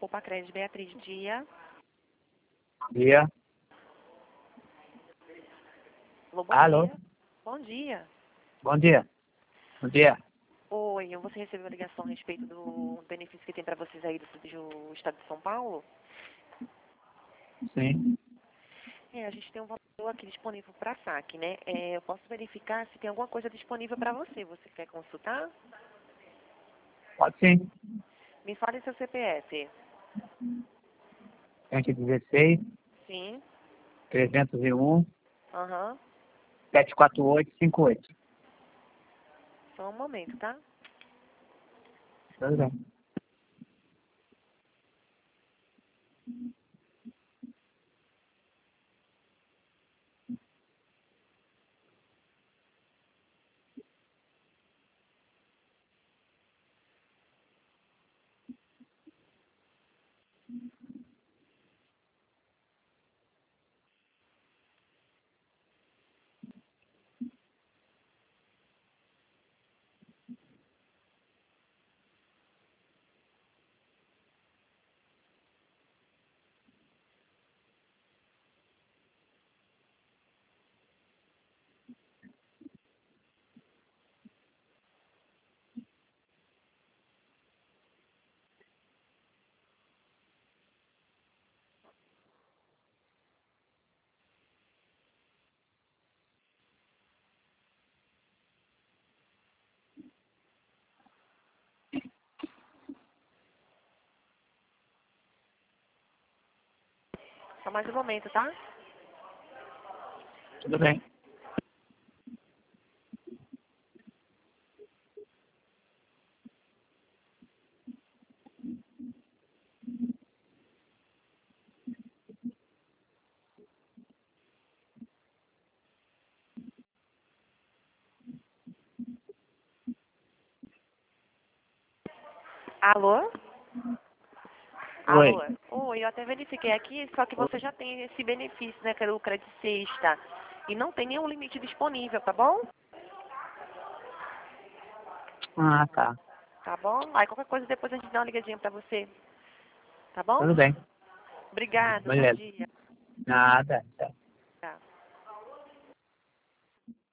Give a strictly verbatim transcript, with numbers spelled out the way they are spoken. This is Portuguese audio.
Poupa Crédito, Beatriz, dia. Dia. Alô, bom Alô? dia. Bom dia. Bom dia. Bom dia. Oi, você recebeu a ligação a respeito do benefício que tem para vocês aí do, do estado de São Paulo? Sim. É, a gente tem um valor aqui disponível para saque, né? É, eu posso verificar se tem alguma coisa disponível para você. Você quer consultar? Pode sim. Me fale seu C P F. cento e dezesseis, Sim. trezentos e um, Aham. sete quatro oito, cinco oito. Só um momento, tá? Tudo bem. Só mais um momento, tá? Tudo bem. Alô? Oi. Alô? Oi, eu até verifiquei aqui, só que você já tem esse benefício, né, que é o crédito sexta. E não tem nenhum limite disponível, tá bom? Ah, tá. Tá bom? Aí qualquer coisa depois a gente dá uma ligadinha pra você. Tá bom? Tudo bem. Obrigada, bom Beleza. dia. Nada. Tá.